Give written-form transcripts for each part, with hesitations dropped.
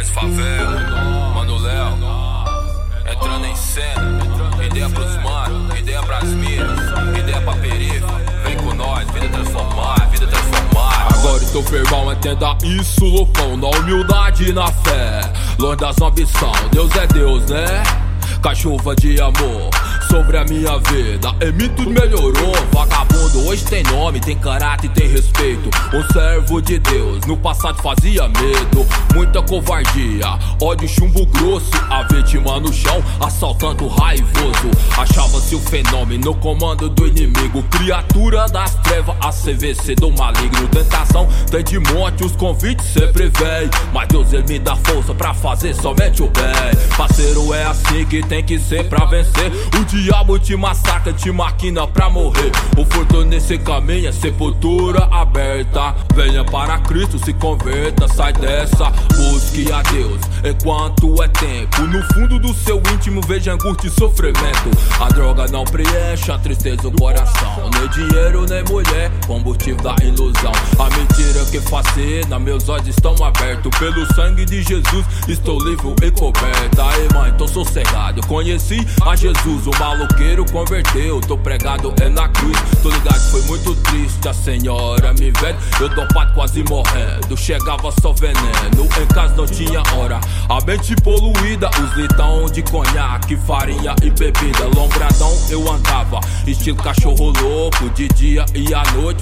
Três favelas, Mano Léo, entrando em cena. Ideia pros manos, ideia pras miras, ideia pra perifa. Vem com nós, vida transformar, vida transformar. Agora então, irmão, entenda isso, loucão. Na humildade e na fé, longe das ambição. Deus é Deus, né? Com a chuva de amor sobre a minha vida, e me tudo melhorou. Vagabundo hoje tem nome, tem caráter e tem respeito. Um servo de Deus, no passado fazia medo. Muita covardia, ódio, chumbo grosso. A vítima no chão, assaltando raivoso. Achava-se o fenômeno no comando do inimigo. Criatura das trevas, a CVC do maligno. Tentação tem de monte, os convites sempre vem. Mas Deus ele me dá força pra fazer somente o bem. Parceiro, é assim que tem que ser pra vencer. O diabo te massacra, te maquina pra morrer. O futuro nesse caminho é sepultura aberta. Venha para Cristo, se converta, sai dessa. Busque a Deus enquanto é tempo. No fundo do seu íntimo veja angústia e sofrimento. A droga não preenche a tristeza do coração. Nem dinheiro, nem mulher, combustível da ilusão. A mentira que fascina, meus olhos estão abertos. Pelo sangue de Jesus, estou livre e coberto. Aí mãe, tô sossegado, conheci a Jesus. O maloqueiro converteu, tô pregado é na cruz. Tô ligado, foi muito triste, a senhora me vendo. Eu dopado quase morrendo, chegava só veneno. Em casa não tinha hora, a mente poluída. Os litão de conhaque, farinha e bebida. Longradão eu andava, estilo cachorro louco. De dia e à noite,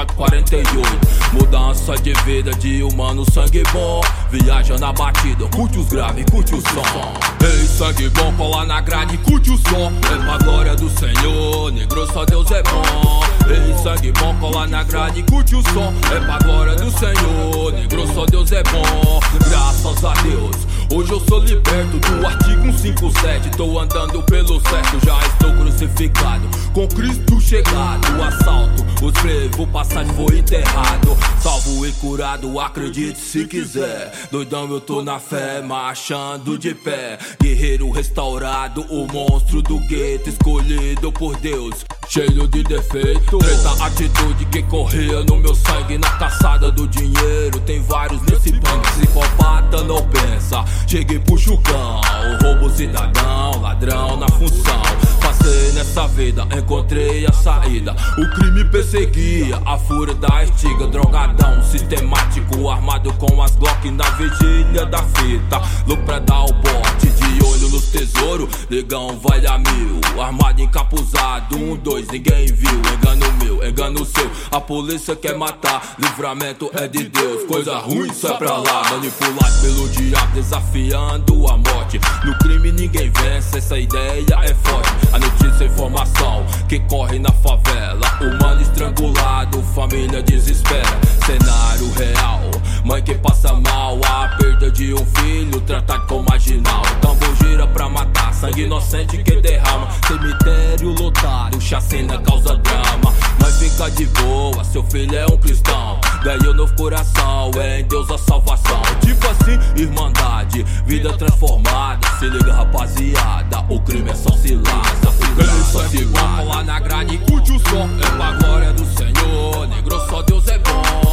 24/48. Mudança de vida de humano, sangue bom. Viaja na batida, curte os graves, curte o som. Ei, sangue bom, cola na grade, curte o som. É pra glória do Senhor, negro, só Deus é bom. Ei, sangue bom, cola na grade, curte o som. É pra glória do Senhor, negro, só Deus é bom. Graças a Deus, hoje eu sou liberto do artigo 157. Tô andando pelo certo, já estou crucificado, com Cristo chegado. O assalto, os frevos, o passado foi enterrado. Salvo e curado, acredite se quiser. Doidão eu tô na fé, marchando de pé. Guerreiro restaurado, o monstro do gueto, escolhido por Deus, cheio de defeito. Treta atitude que corria no meu sangue, na caçada do dinheiro. Tem vários nesse banco, psicopata não pensa. Chega e puxa o cão, roubo cidadão, ladrão na função. Passei nessa vida, encontrei a saída. O crime perseguia, a fúria da estiga. Drogadão, sistemático, armado com as Glock na vigília da fita. Louco pra dar o bote, de olho nos tesouros. Negão vai a mil, armado encapuzado. 1, 2, ninguém viu, engano meu, engano seu. A polícia quer matar, livramento é de Deus. Coisa ruim sai pra lá, manipulado pelo diabo, desafiando a morte. No crime ninguém vence, essa ideia é forte. A notícia é informação que corre na favela. Humano estrangulado, família desespera. Cenário real, mãe que passa mal. A perda de um filho, tratado como marginal. Tambor gira pra matar, sangue inocente que derrama. Cemitério lotado, chacina causa drama. Mas fica de boa, seu filho é um cristão. Ganhou novo coração, é em Deus a salvação. Tipo assim, irmandade, vida transformada. Se liga rapaziada, o crime é só cilada. Só se bom lá na grade, curte o som. É pra glória do Senhor, negro, só Deus é bom.